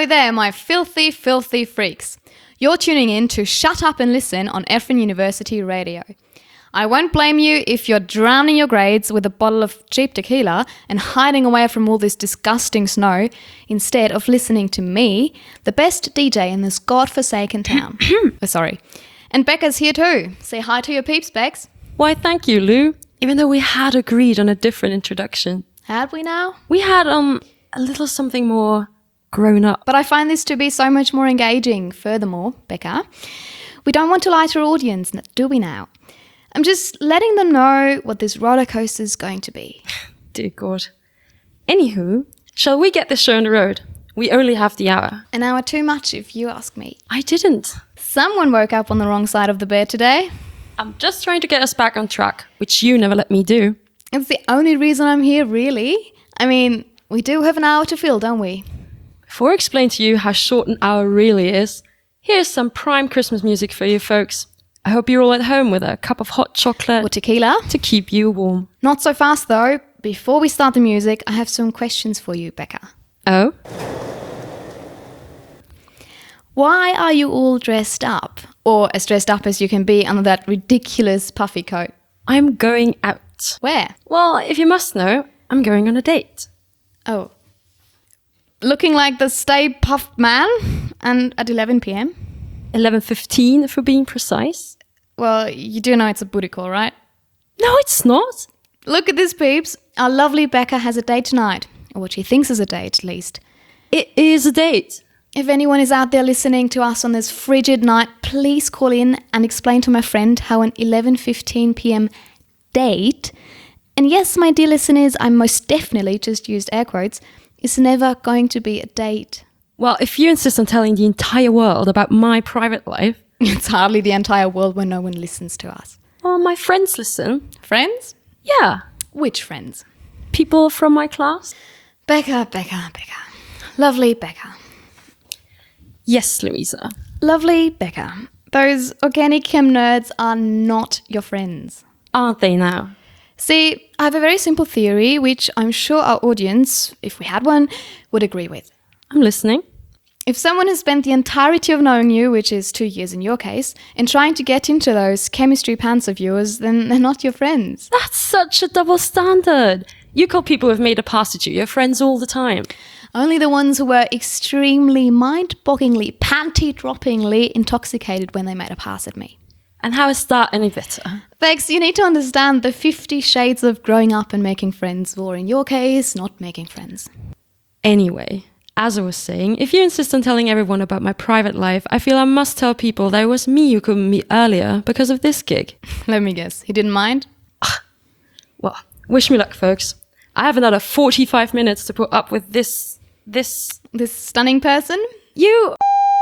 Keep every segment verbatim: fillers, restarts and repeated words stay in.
Hello there, my filthy, filthy freaks. You're tuning in to Shut Up and Listen on Effin University Radio. I won't blame you if you're drowning your grades with a bottle of cheap tequila and hiding away from all this disgusting snow instead of listening to me, the best D J in this godforsaken town. oh, sorry. And Becca's here too. Say hi to your peeps, Bex. Why, thank you, Lou. Even though we had agreed on a different introduction. Had we now? We had um a little something more grown up. But I find this to be so much more engaging. Furthermore, Becca, we don't want to lie to our audience, do we now? I'm just letting them know what this roller coaster is going to be. Dear God. Anywho, shall we get this show on the road? We only have the hour. An hour too much, if you ask me. I didn't. Someone woke up on the wrong side of the bed today. I'm just trying to get us back on track, which you never let me do. It's the only reason I'm here, really. I mean, we do have an hour to fill, don't we? Before I explain to you how short an hour really is, here's some prime Christmas music for you folks. I hope you're all at home with a cup of hot chocolate or tequila to keep you warm. Not so fast though. Before we start the music, I have some questions for you, Becca. Oh? Why are you all dressed up? Or as dressed up as you can be under that ridiculous puffy coat? I'm going out. Where? Well, if you must know, I'm going on a date. Oh. Looking like the Stay Puffed Man? And at eleven p.m? eleven fifteen, if we're being precise. Well, you do know it's a booty call, right? No, it's not. Look at this, peeps. Our lovely Becca has a date tonight. Or what she thinks is a date, at least. It is a date. If anyone is out there listening to us on this frigid night, please call in and explain to my friend how an eleven fifteen p.m. date, and yes, my dear listeners, I most definitely just used air quotes, is never going to be a date. Well, if you insist on telling the entire world about my private life... It's hardly the entire world when no one listens to us. Well, my friends listen. Friends? Yeah. Which friends? People from my class. Becca, Becca, Becca. Lovely Becca. Yes, Louisa. Lovely Becca. Those organic chem nerds are not your friends. Aren't they now? See, I have a very simple theory, which I'm sure our audience, if we had one, would agree with. I'm listening. If someone has spent the entirety of knowing you, which is two years in your case, and trying to get into those chemistry pants of yours, then they're not your friends. That's such a double standard. You call people who've made a pass at you your friends all the time. Only the ones who were extremely, mind-bogglingly, panty-droppingly intoxicated when they made a pass at me. And how is that any better? Bex, you need to understand the fifty shades of growing up and making friends, or in your case, not making friends. Anyway, as I was saying, if you insist on telling everyone about my private life, I feel I must tell people that it was me who couldn't meet earlier because of this gig. Let me guess, he didn't mind? Well, wish me luck, folks. I have another forty-five minutes to put up with this... this... This stunning person? You...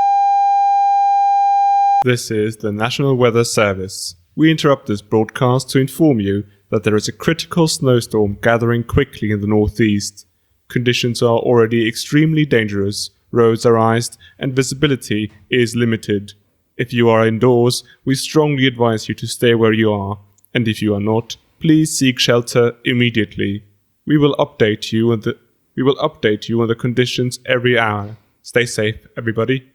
This is the National Weather Service. We interrupt this broadcast to inform you that there is a critical snowstorm gathering quickly in the northeast. Conditions are already extremely dangerous, roads are iced, and visibility is limited. If you are indoors, we strongly advise you to stay where you are, and if you are not, please seek shelter immediately. We will update you on the we will update you on the conditions every hour. Stay safe, everybody.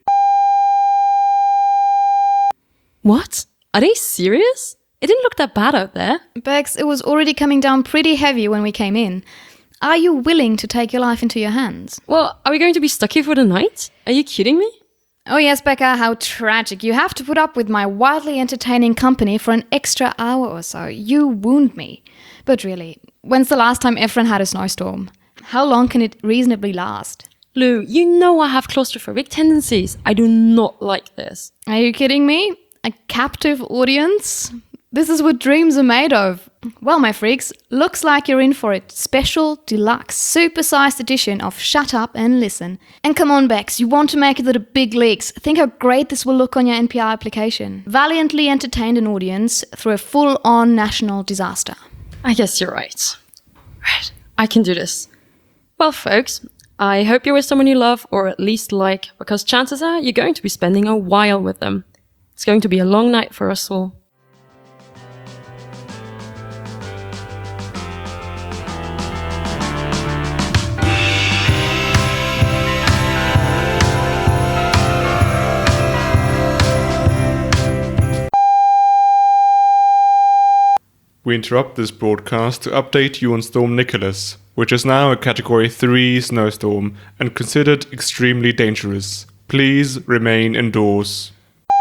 What? Are they serious? It didn't look that bad out there. Bex, it was already coming down pretty heavy when we came in. Are you willing to take your life into your hands? Well, are we going to be stuck here for the night? Are you kidding me? Oh yes, Becca, how tragic. You have to put up with my wildly entertaining company for an extra hour or so. You wound me. But really, when's the last time Effin had a snowstorm? How long can it reasonably last? Lou, you know I have claustrophobic tendencies. I do not like this. Are you kidding me? A captive audience? This is what dreams are made of. Well, my freaks, looks like you're in for it. Special, deluxe, supersized edition of Shut Up and Listen. And come on, Bex, you want to make it to the big leagues. Think how great this will look on your N P R application. Valiantly entertained an audience through a full-on national disaster. I guess you're right. Right, I can do this. Well, folks, I hope you're with someone you love, or at least like, because chances are you're going to be spending a while with them. It's going to be a long night for us all. We interrupt this broadcast to update you on Storm Nicholas, which is now a Category three snowstorm and considered extremely dangerous. Please remain indoors.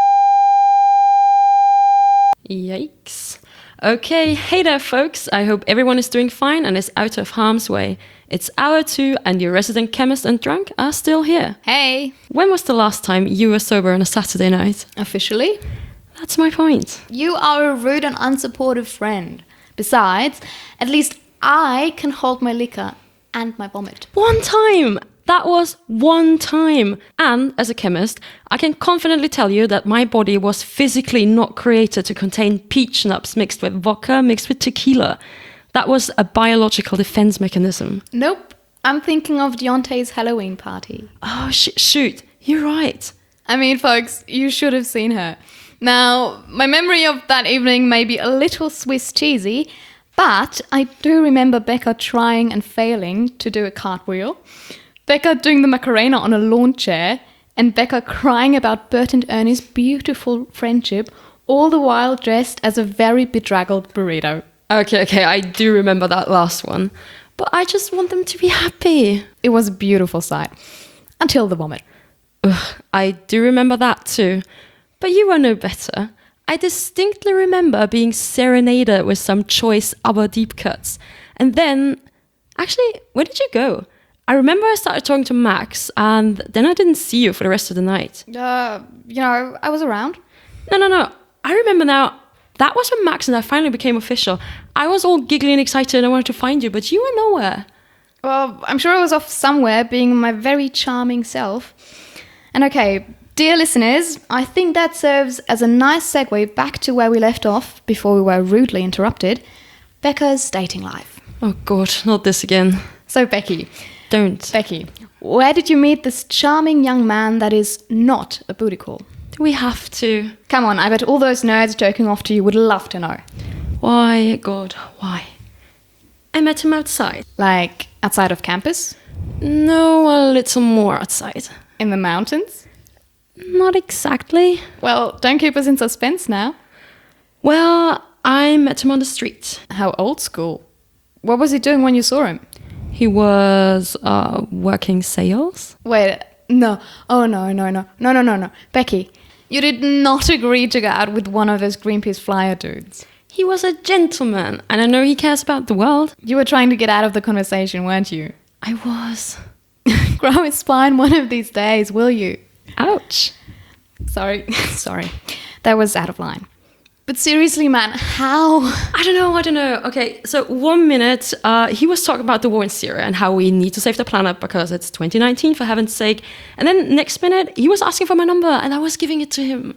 Yikes. Okay, hey there folks, I hope everyone is doing fine and is out of harm's way. It's hour two and your resident chemist and drunk are still here. Hey, When was the last time you were sober on a Saturday night? officially, That's my point. you are a rude and unsupportive friend. Besides, at least I can hold my liquor and my vomit. One time! That was one time. And as a chemist, I can confidently tell you that my body was physically not created to contain peach schnapps mixed with vodka, mixed with tequila. That was a biological defense mechanism. Nope, I'm thinking of Deontay's Halloween party. Oh, sh- shoot. You're right. I mean, folks, you should have seen her. Now, my memory of that evening may be a little Swiss cheesy, but I do remember Becca trying and failing to do a cartwheel, Becca doing the Macarena on a lawn chair, and Becca crying about Bert and Ernie's beautiful friendship, all the while dressed as a very bedraggled burrito. Okay, okay, I do remember that last one. But I just want them to be happy. It was a beautiful sight. Until the vomit. Ugh, I do remember that too. But you were no better. I distinctly remember being serenaded with some choice ABBA deep cuts. And then, actually, where did you go? I remember I started talking to Max, and then I didn't see you for the rest of the night. Uh, you know, I was around. No, no, no. I remember now. That was when Max and I finally became official. I was all giggly and excited and I wanted to find you, but you were nowhere. Well, I'm sure I was off somewhere being my very charming self. And okay, dear listeners, I think that serves as a nice segue back to where we left off before we were rudely interrupted. Becca's dating life. Oh God, not this again. So Becky, Don't. Becky, where did you meet this charming young man that is not a booty call? Do we have to? Come on, I bet all those nerds joking off to you would love to know. Why, God, why? I met him outside. Like, outside of campus? No, a little more outside. In the mountains? Not exactly. Well, don't keep us in suspense now. Well, I met him on the street. How old school. What was he doing when you saw him? He was uh, working sales. Wait, no. Oh, no, no, no. No, no, no, no. Becky, you did not agree to go out with one of those Greenpeace flyer dudes. He was a gentleman, and I know he cares about the world. You were trying to get out of the conversation, weren't you? I was. Grow a spine one of these days, will you? Ouch. Sorry, sorry. That was out of line. But seriously, man, how? I don't know, I don't know. Okay, so one minute, uh, he was talking about the war in Syria and how we need to save the planet because it's twenty nineteen, for heaven's sake. And then next minute, he was asking for my number and I was giving it to him.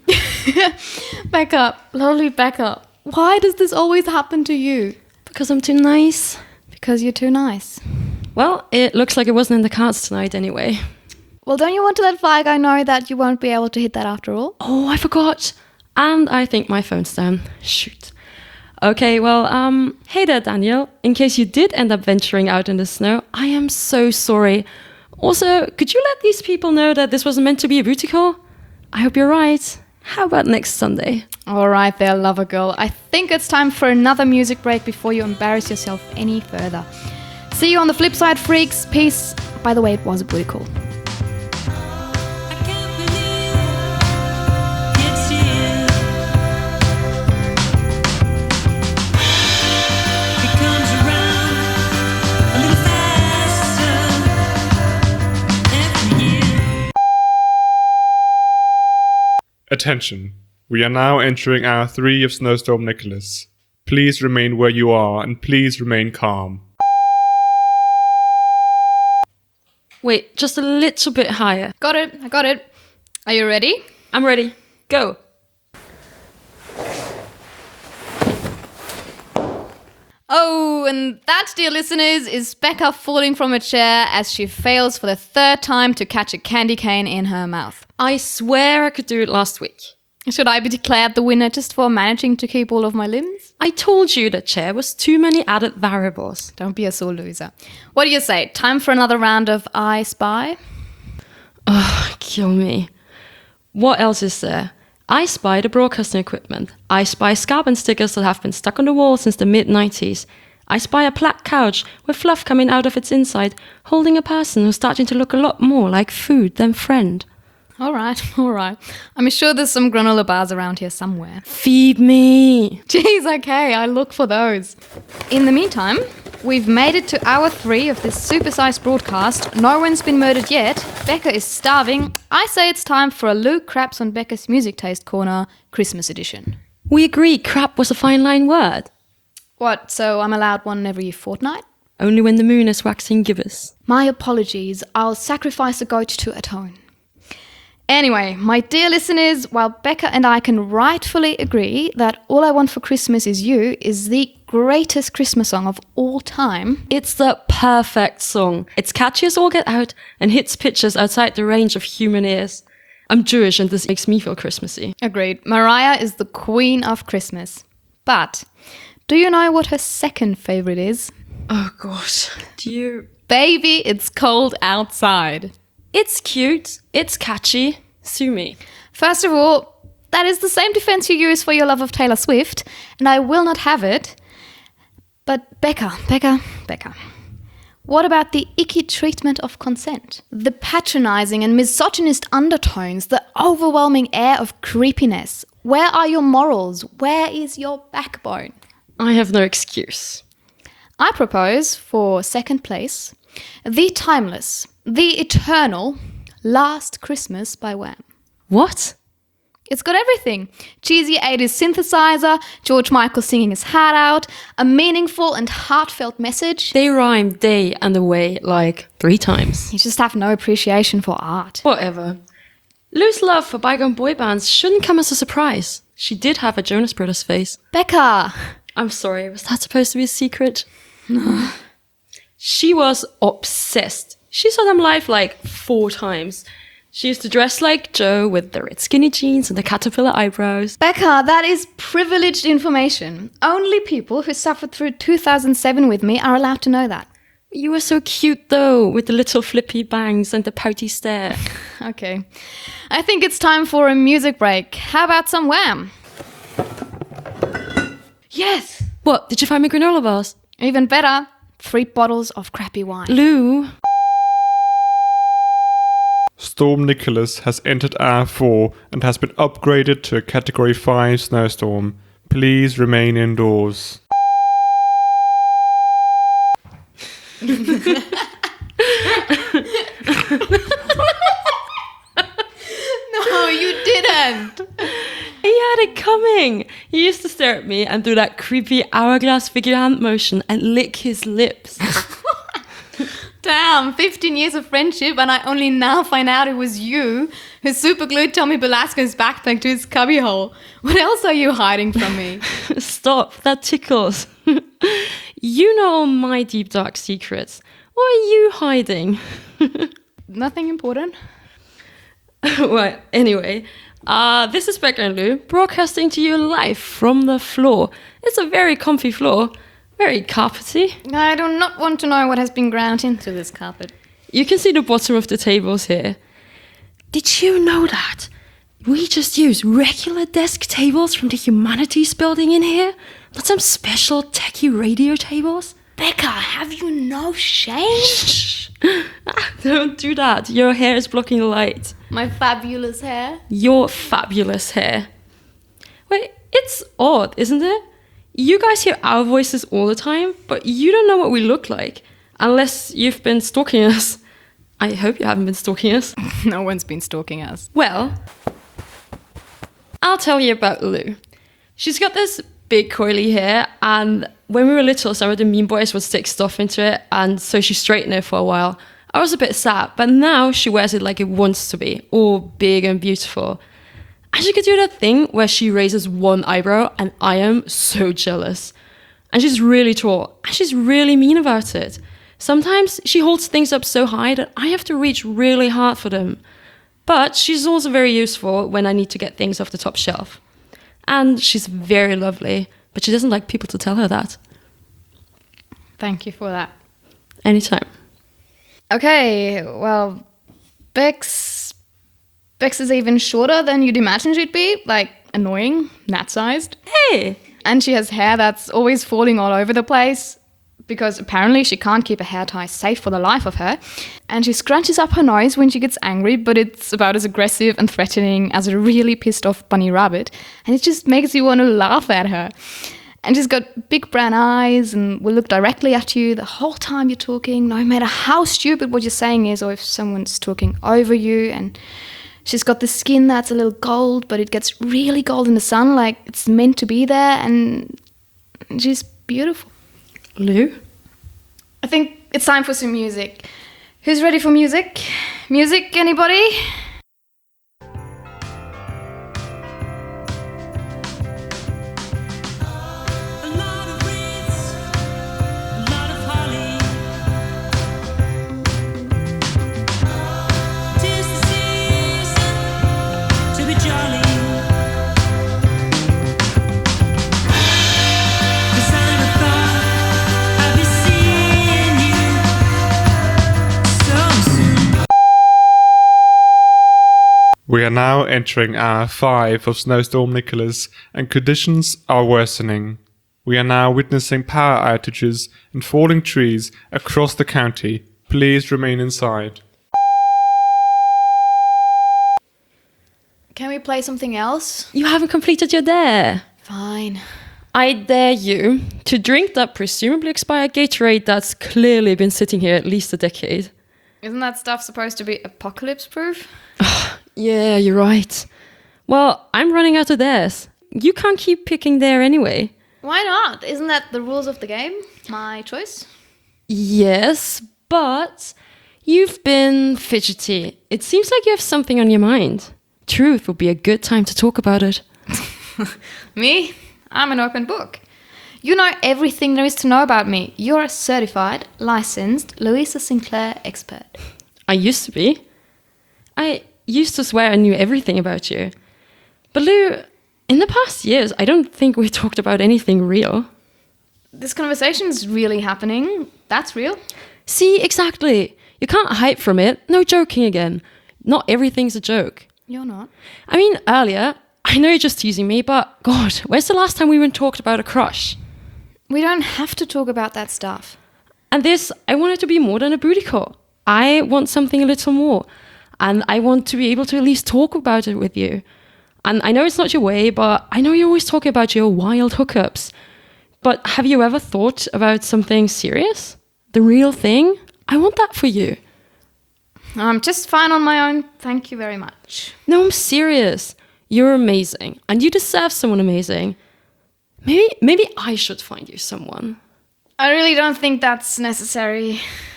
Back up, lovely back up. Why does this always happen to you? Because I'm too nice. Because you're too nice. Well, it looks like it wasn't in the cards tonight anyway. Well, don't you want to let Fly Guy know that you won't be able to hit that after all? Oh, I forgot. And I think my phone's down. Shoot. Okay, well, um, hey there, Daniel. In case you did end up venturing out in the snow, I am so sorry. Also, could you let these people know that this wasn't meant to be a booty call? I hope you're right. How about next Sunday? All right there, lover girl. I think it's time for another music break before you embarrass yourself any further. See you on the flip side, freaks. Peace. By the way, it was a booty call. Attention. We are now entering hour three of Snowstorm Nicholas. Please remain where you are and please remain calm. Wait, just a little bit higher. Got it. I got it. Are you ready? I'm ready. Go. Oh, and that, dear listeners, is Becca falling from a chair as she fails for the third time to catch a candy cane in her mouth. I swear I could do it last week. Should I be declared the winner just for managing to keep all of my limbs? I told you the chair was too many added variables. Don't be a sore loser. What do you say? Time for another round of I Spy? Ugh, kill me. What else is there? I spy the broadcasting equipment. I spy Scarbon stickers that have been stuck on the wall since the mid nineties. I spy a black couch with fluff coming out of its inside, holding a person who's starting to look a lot more like food than friend. All right, all right. I'm sure there's some granola bars around here somewhere. Feed me! Jeez, okay, I look for those. In the meantime, we've made it to hour three of this supersized broadcast. No one's been murdered yet. Becca is starving. I say it's time for a Lou Craps on Becca's Music Taste Corner, Christmas edition. We agree crap was a fine line word. What, so I'm allowed one every fortnight? Only when the moon is waxing gibbous. My apologies. I'll sacrifice a goat to atone. Anyway, my dear listeners, while Becca and I can rightfully agree that All I Want for Christmas Is You is the greatest Christmas song of all time, It's the perfect song. It's catchy as all get out and hits pitches outside the range of human ears. I'm Jewish and this makes me feel Christmassy. agreed, Mariah is the queen of Christmas. But do you know what her second favorite is? Oh gosh. Do you... Baby, It's Cold Outside. It's cute. It's catchy. Sue me. First of all, that is the same defense you use for your love of Taylor Swift, and I will not have it. But Becca, Becca, Becca, what about the icky treatment of consent? The patronizing and misogynist undertones, the overwhelming air of creepiness. Where are your morals? Where is your backbone? I have no excuse. I propose for second place, the timeless, the eternal Last Christmas by Wham. What? It's got everything. Cheesy eighties synthesizer, George Michael singing his heart out, a meaningful and heartfelt message. They rhyme day and away like three times. You just have no appreciation for art. Whatever. Lou's love for bygone boy bands shouldn't come as a surprise. She did have a Jonas Brothers face. Becca! I'm sorry, was that supposed to be a secret? She was obsessed. She saw them live like four times. She used to dress like Joe with the red skinny jeans and the caterpillar eyebrows. Becca, that is privileged information. Only people who suffered through two thousand seven with me are allowed to know that. You were so cute though, with the little flippy bangs and the pouty stare. Okay. I think it's time for a music break. How about some Wham? Yes! What, did you find me granola bars? Even better, three bottles of crappy wine. Lou? Storm Nicholas has entered hour four and has been upgraded to a Category five snowstorm. Please remain indoors. No, you didn't! He had it coming. He used to stare at me and do that creepy hourglass figure hand motion and lick his lips. Damn, fifteen years of friendship and I only now find out it was you who superglued Tommy Belasco's backpack to his cubbyhole. What else are you hiding from me? Stop, that tickles. You know all my deep dark secrets. What are you hiding? Nothing important. Well, anyway, uh, this is Becca and Lou, broadcasting to you live from the floor. It's a very comfy floor, very carpety. I do not want to know what has been ground into this carpet. You can see the bottom of the tables here. Did you know that? We just use regular desk tables from the Humanities building in here? Not some special techie radio tables? Becca, have you no shame? Shh. Don't do that. Your hair is blocking the light. My fabulous hair. Your fabulous hair. Wait, it's odd, isn't it? You guys hear our voices all the time, but you don't know what we look like. Unless you've been stalking us. I hope you haven't been stalking us. No one's been stalking us. Well, I'll tell you about Lou. She's got this big coily hair, and when we were little, some of the mean boys would stick stuff into it, and so she straightened it for a while. I was a bit sad, but now she wears it like it wants to be, all big and beautiful. And she could do that thing where she raises one eyebrow, and I am so jealous. And she's really tall, and she's really mean about it. Sometimes she holds things up so high that I have to reach really hard for them. But she's also very useful when I need to get things off the top shelf. And she's very lovely, but she doesn't like people to tell her that. Thank you for that. Anytime. Okay, well, Bex... Bex is even shorter than you'd imagine she'd be, like annoying, gnat-sized. Hey! And she has hair that's always falling all over the place because apparently she can't keep a hair tie safe for the life of her. And she scrunches up her nose when she gets angry, but it's about as aggressive and threatening as a really pissed off bunny rabbit. And it just makes you want to laugh at her. And she's got big brown eyes and will look directly at you the whole time you're talking, no matter how stupid what you're saying is or if someone's talking over you. And she's got the skin that's a little gold, but it gets really gold in the sun, like it's meant to be there. And she's beautiful. Lou? I think it's time for some music. Who's ready for music? Music, anybody? We are now entering hour five of Snowstorm Nicholas, and conditions are worsening. We are now witnessing power outages and falling trees across the county. Please remain inside. Can we play something else? You haven't completed your dare. Fine. I dare you to drink that presumably expired Gatorade that's clearly been sitting here at least a decade. Isn't that stuff supposed to be apocalypse-proof? Yeah, you're right. Well, I'm running out of theirs. You can't keep picking there anyway. Why not? Isn't that the rules of the game? My choice? Yes, but you've been fidgety. It seems like you have something on your mind. Truth would be a good time to talk about it. Me? I'm an open book. You know everything there is to know about me. You're a certified, licensed Louisa Sinclair expert. I used to be. I used to swear I knew everything about you. But Lou, in the past years, I don't think we talked about anything real. This conversation's really happening. That's real. See, exactly. You can't hide from it. No joking again. Not everything's a joke. You're not. I mean, earlier, I know you're just teasing me, but God, where's the last time we even talked about a crush? We don't have to talk about that stuff. And this, I want it to be more than a booty call. I want something a little more. And I want to be able to at least talk about it with you. And I know it's not your way, but I know you're always talking about your wild hookups. But have you ever thought about something serious? The real thing? I want that for you. I'm just fine on my own. Thank you very much. No, I'm serious. You're amazing. And you deserve someone amazing. Maybe, maybe I should find you someone. I really don't think that's necessary.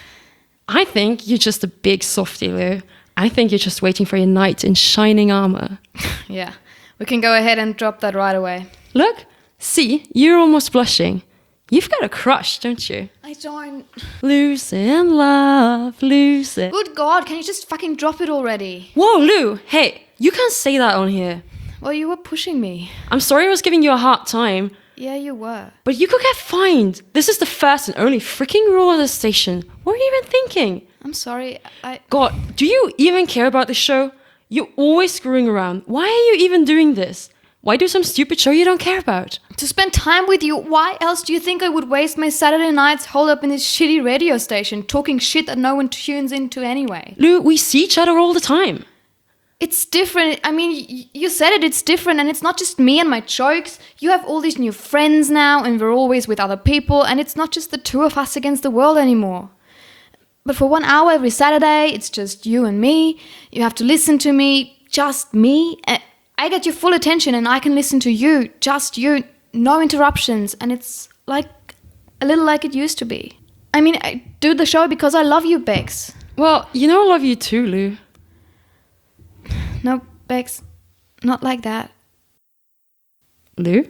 I think you're just a big softie, Lou. I think you're just waiting for your knight in shining armor. Yeah, we can go ahead and drop that right away. Look, see, you're almost blushing. You've got a crush, don't you? I don't... Losing love, losing... Good God, can you just fucking drop it already? Whoa, Lou, hey, you can't say that on here. Well, you were pushing me. I'm sorry I was giving you a hard time. Yeah, you were. But you could get fined. This is the first and only freaking rule of the station. What were you even thinking? I'm sorry, I... God, do you even care about the show? You're always screwing around. Why are you even doing this? Why do some stupid show you don't care about? To spend time with you. Why else do you think I would waste my Saturday nights holed up in this shitty radio station talking shit that no one tunes into anyway? Lou, we see each other all the time. It's different. I mean, y- you said it, it's different, and it's not just me and my jokes. You have all these new friends now, and we're always with other people, and it's not just the two of us against the world anymore. But for one hour every Saturday, it's just you and me. You have to listen to me, just me. And I get your full attention, and I can listen to you, just you, no interruptions, and it's like a little like it used to be. I mean, I do the show because I love you, Bex. Well, you know I love you too, Lou. No, Bex, not like that. Lou?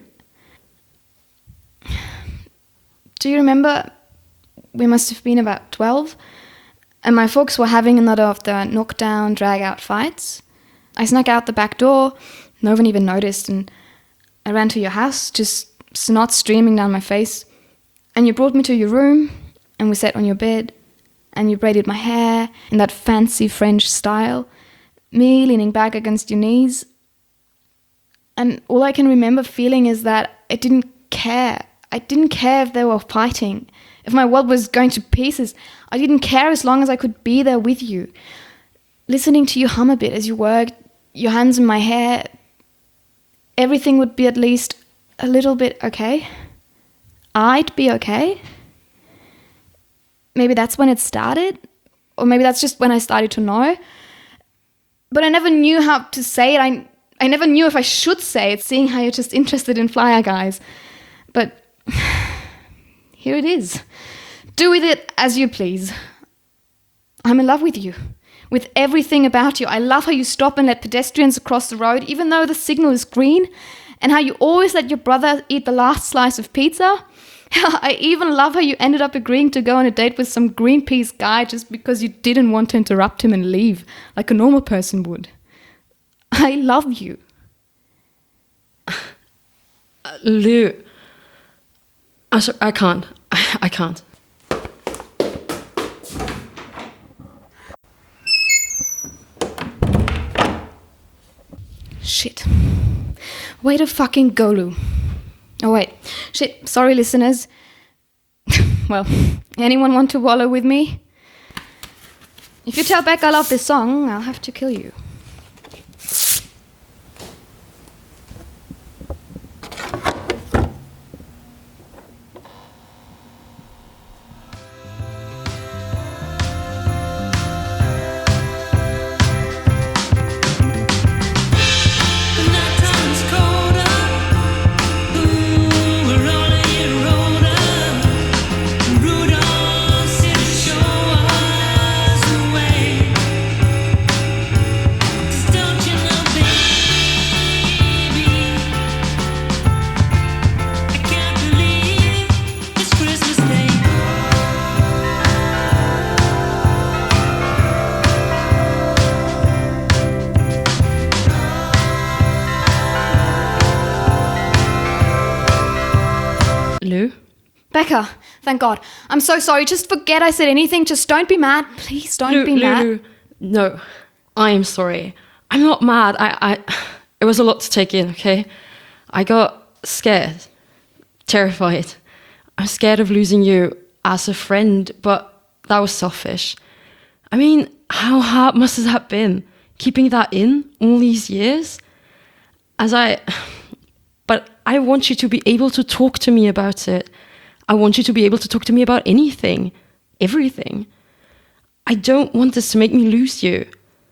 Do you remember? We must have been about twelve, and my folks were having another of the knockdown, drag-out fights. I snuck out the back door, no one even noticed, and I ran to your house, just snot streaming down my face, and you brought me to your room, and we sat on your bed, and you braided my hair in that fancy French style, me leaning back against your knees. And all I can remember feeling is that I didn't care. I didn't care if they were fighting, if my world was going to pieces. I didn't care as long as I could be there with you, listening to you hum a bit as you worked, your hands in my hair. Everything would be at least a little bit okay. I'd be okay. Maybe that's when it started, or maybe that's just when I started to know. But I never knew how to say it. I I never knew if I should say it, seeing how you're just interested in flyer guys. But here it is. Do with it as you please. I'm in love with you, with everything about you. I love how you stop and let pedestrians across the road, even though the signal is green, and how you always let your brother eat the last slice of pizza. I even love how you ended up agreeing to go on a date with some Greenpeace guy just because you didn't want to interrupt him and leave, like a normal person would. I love you. Uh, Lou, I'm sorry, I can't. I, I can't. Shit. Way to fucking go, Lou. Oh, wait. Shit. Sorry, listeners. Well, anyone want to wallow with me? If you tell Beck I love this song, I'll have to kill you. Lou? Becca, thank God. I'm so sorry. Just forget I said anything. Just don't be mad. Please don't Lou, be Lou, mad. Lou. No, I am sorry. I'm not mad. I, I, it was a lot to take in, okay? I got scared, terrified. I'm scared of losing you as a friend, but that was selfish. I mean, how hard must that have been? Keeping that in all these years? As I... But I want you to be able to talk to me about it. I want you to be able to talk to me about anything, everything. I don't want this to make me lose you.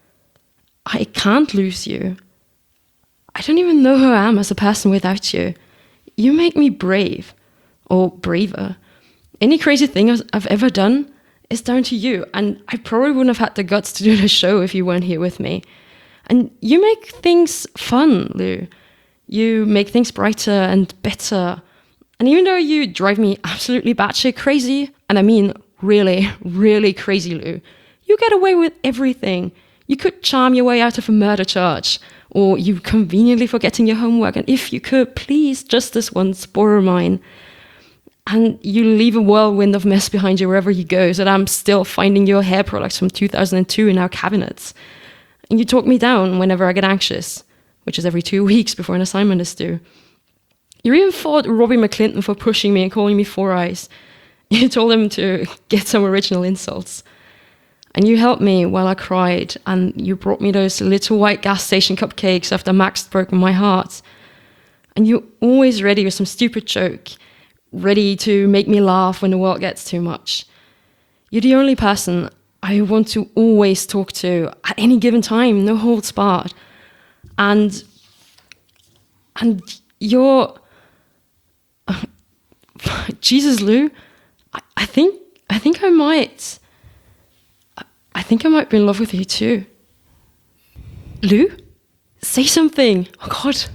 I can't lose you. I don't even know who I am as a person without you. You make me brave, or braver. Any crazy thing I've ever done is down to you, and I probably wouldn't have had the guts to do the show if you weren't here with me. And you make things fun, Lou. You make things brighter and better. And even though you drive me absolutely batshit crazy, and I mean really, really crazy, Lou, you get away with everything. You could charm your way out of a murder charge, or you conveniently forgetting your homework, and if you could, please, just this once, borrow mine. And you leave a whirlwind of mess behind you wherever you go, so that I'm still finding your hair products from two thousand two in our cabinets. And you talk me down whenever I get anxious, which is every two weeks before an assignment is due. You even fought Robbie McClinton for pushing me and calling me Four Eyes. You told him to get some original insults. And you helped me while I cried, and you brought me those little white gas station cupcakes after Max had broken my heart. And you're always ready with some stupid joke, ready to make me laugh when the world gets too much. You're the only person I want to always talk to at any given time, no holds barred. And and you're uh, Jesus, Lou. I, I think I think I might I, I think I might be in love with you too. Lou, say something. Oh God.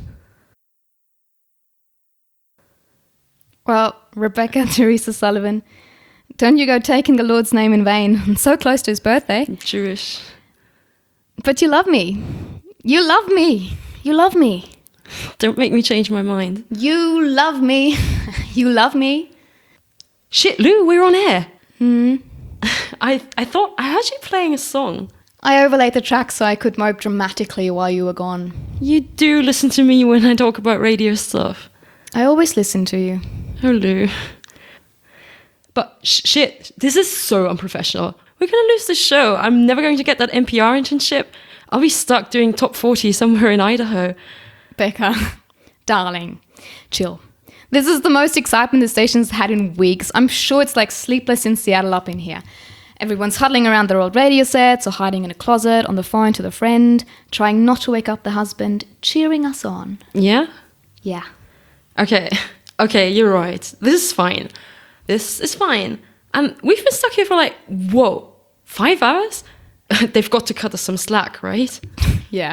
Well, Rebecca Teresa Sullivan, don't you go taking the Lord's name in vain. I'm so close to his birthday. Jewish. But you love me. You love me. You love me. Don't make me change my mind. You love me. You love me. Shit, Lou, we're on air. Hmm. I I thought I heard you playing a song. I overlaid the track so I could mope dramatically while you were gone. You do listen to me when I talk about radio stuff. I always listen to you. Oh, Lou. But sh- shit, this is so unprofessional. We're gonna lose the show. I'm never going to get that N P R internship. I'll be stuck doing top forty somewhere in Idaho. Becca, darling, chill. This is the most excitement the station's had in weeks. I'm sure it's like sleepless in Seattle up in here. Everyone's huddling around their old radio sets or hiding in a closet on the phone to the friend, trying not to wake up the husband, cheering us on. Yeah? Yeah. Okay, okay, you're right. This is fine. This is fine. And we've been stuck here for like, whoa, five hours? They've got to cut us some slack, right? Yeah.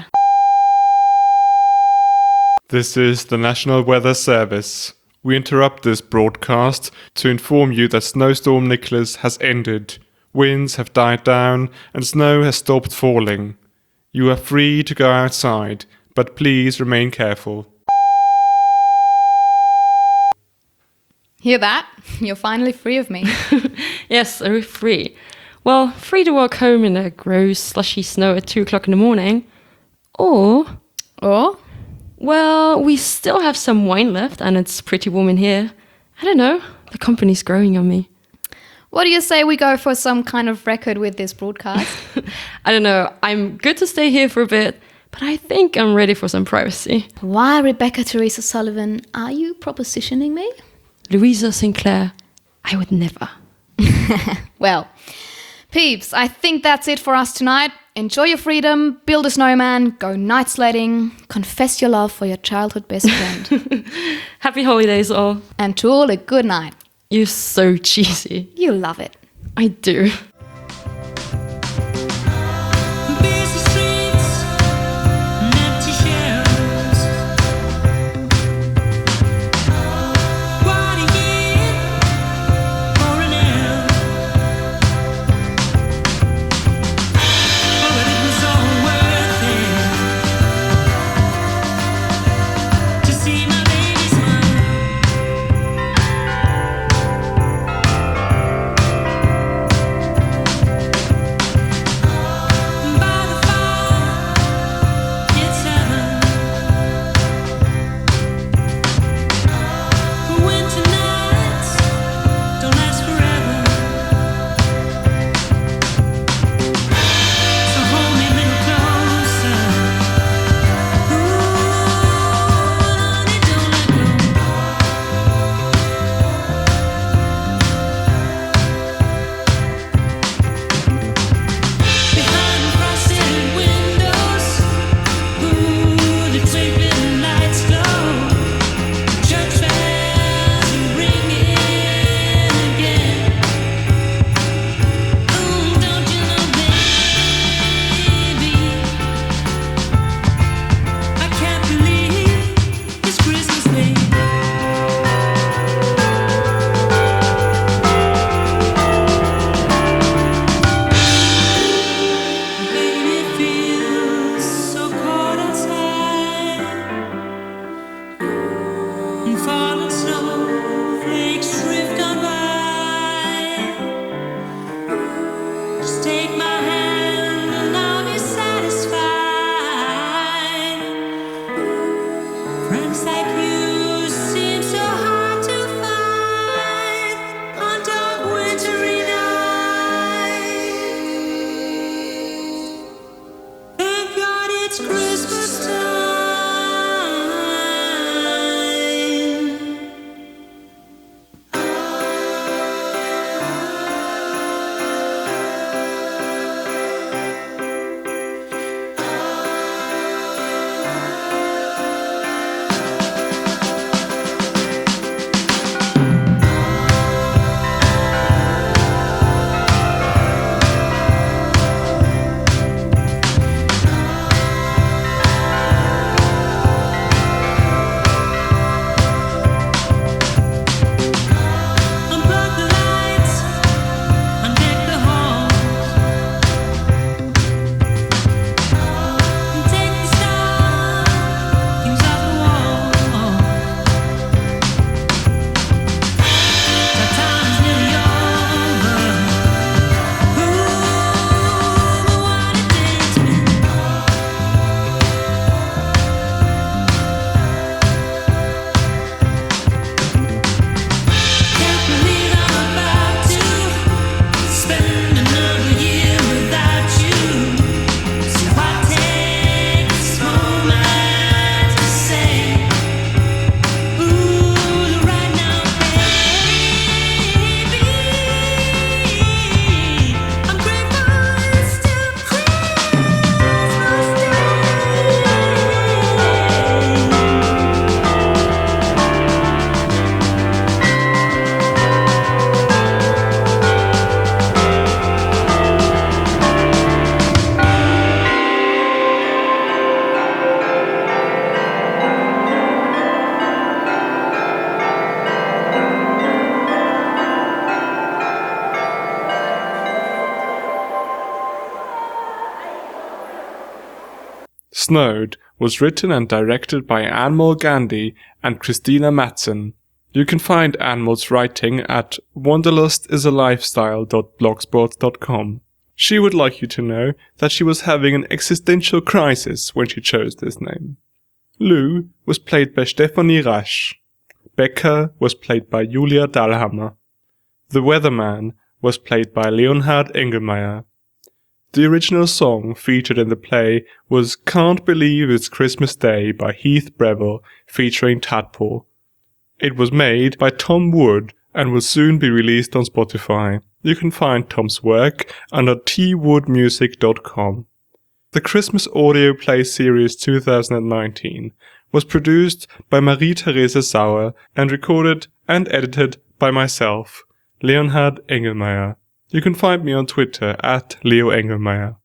This is the National Weather Service. We interrupt this broadcast to inform you that Snowstorm Nicholas has ended. Winds have died down and snow has stopped falling. You are free to go outside, but please remain careful. Hear that? You're finally free of me. Yes, we're free. Well, free to walk home in the gross, slushy snow at two o'clock in the morning. Or, Or? well, we still have some wine left and it's pretty warm in here. I don't know, the company's growing on me. What do you say we go for some kind of record with this broadcast? I don't know, I'm good to stay here for a bit, but I think I'm ready for some privacy. Why, Rebecca Teresa Sullivan, are you propositioning me? Louisa Sinclair, I would never. Well, peeps, I think that's it for us tonight. Enjoy your freedom, build a snowman, go night sledding, confess your love for your childhood best friend. Happy holidays all. And to all a good night. You're so cheesy. You love it. I do. Busy streets, empty shelves. What a year for an end. But it was all worth it to see my baby smile. By the fire, it's heaven. Winter nights don't last forever. So hold me a little closer. Ooh, honey, don't let go. Behind frosted windows, ooh, the twinkling lights glow. Church bells are ringing again. Ooh, don't you know, baby, I can't believe it's Christmas Day. Baby, it feels so cold outside, and falling snowflakes drift on by. Just take my hand and I'll be satisfied. Friends like you seem so hard to find on dark wintry nights. Thank God it's Christmas time. Snowed was written and directed by Anmol Gandhi and Christina Madsen. You can find Anmol's writing at wanderlust is a lifestyle dot blogspot dot com. She would like you to know that she was having an existential crisis when she chose this name. Lou was played by Stephanie Rasch. Becca was played by Julia Dahlhammer. The Weatherman was played by Leonhard Engelmeyer. The original song featured in the play was Can't Believe It's Christmas Day by Heath Breville featuring Tadpole. It was made by Tom Wood and will soon be released on Spotify. You can find Tom's work under t wood music dot com. The Christmas audio play series two thousand nineteen was produced by Marie-Therese Sauer and recorded and edited by myself, Leonhard Engelmeyer. You can find me on Twitter at Leo Engelmeyer.